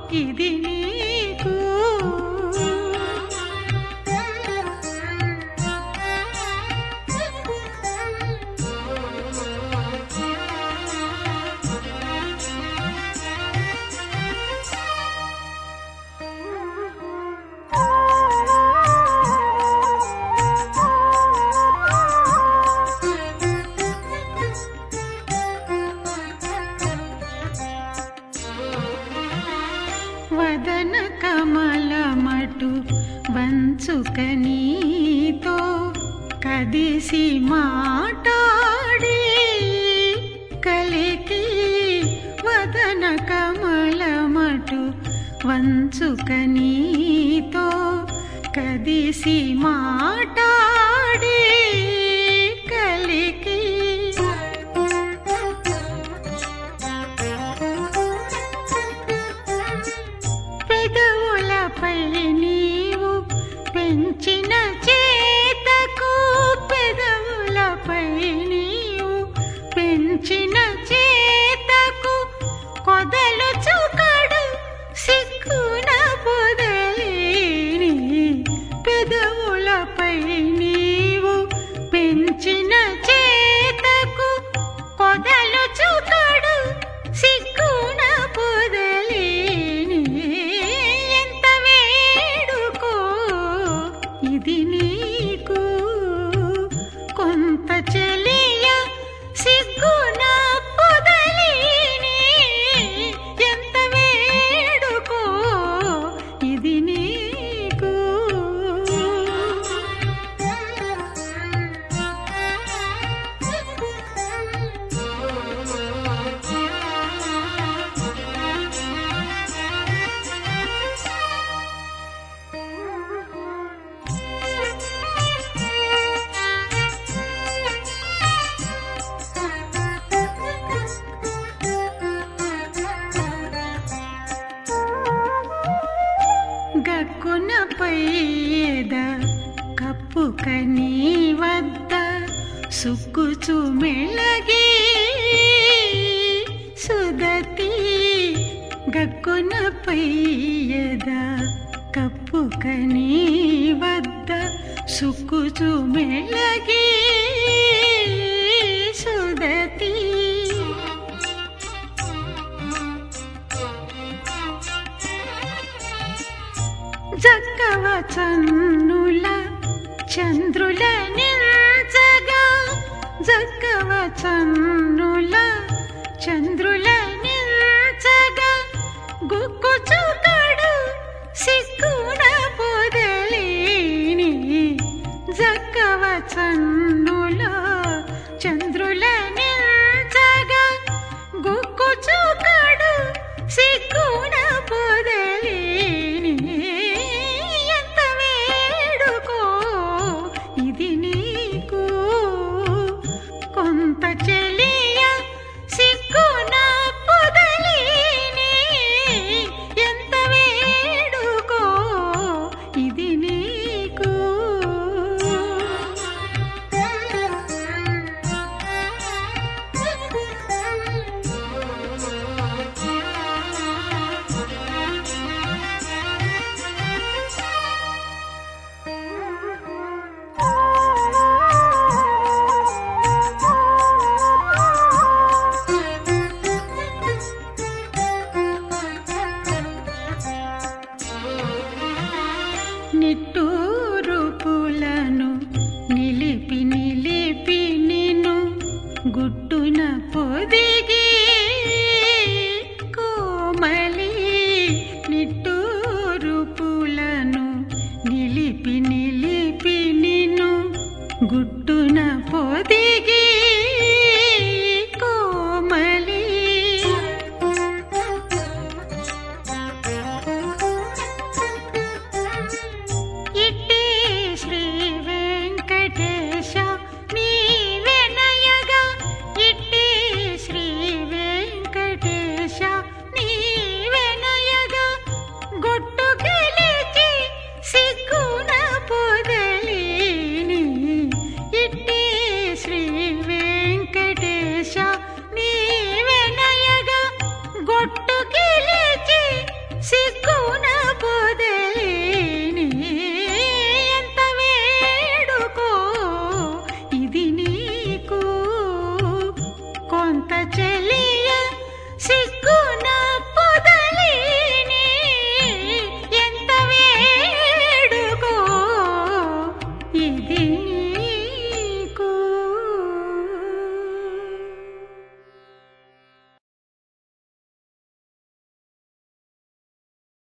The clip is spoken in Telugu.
ఇది నీకు వదన కమలమటు వంచుక నీతో కదిసి మాటాడి కలికి వదన కమలమటు వంచుక నీతో కదిసి మాటాడి కలికి పెదవులపై నీవు పెంచిన చేతకు పెదవులపై నీవు పెంచిన చేతకు కొదలు చుకడు సిక్కున పొదలేని పెదవులపై నీవు పెంచిన చేతకు కొదలు చుకడు సిక్కున పొదలేని ఎంత వేడుకో ఇది నీకు కొంత చెలియ సిగ్గున పొదలేని ఎంత వేడుకో ఇది నీకు గక్కునపై ఎద కప్పుక నీ వద్ద సుక్కుచు మెళగి సుదతి గక్కునపై ఎద కప్పుక నీ వద్ద సుక్కుచు మెళగి సుదతి జక్కవ చన్నుల చంద్రుల నిల్చగా జక్కవ చన్నుల చంద్రుల నిల్చగా గుక్కుచు